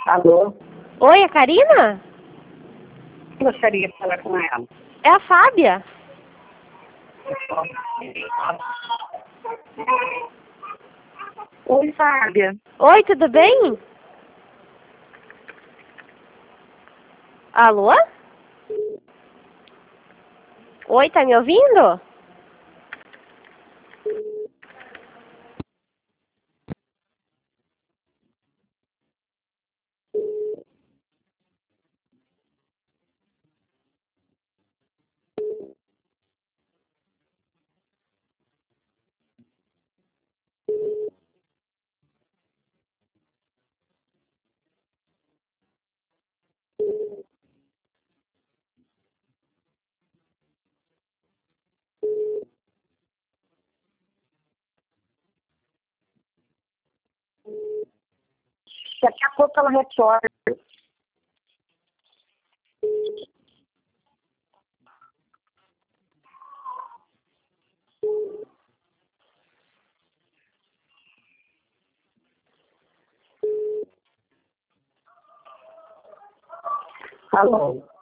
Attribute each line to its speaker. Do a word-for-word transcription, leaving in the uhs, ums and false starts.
Speaker 1: Alô?
Speaker 2: Oi, é a Karina?
Speaker 1: Gostaria de falar com ela.
Speaker 2: É a Fábia.
Speaker 1: Oi, Fábia.
Speaker 2: Oi, tudo bem? Alô? Oi, tá me ouvindo?
Speaker 1: Daqui a pouco ela retorna. Alô?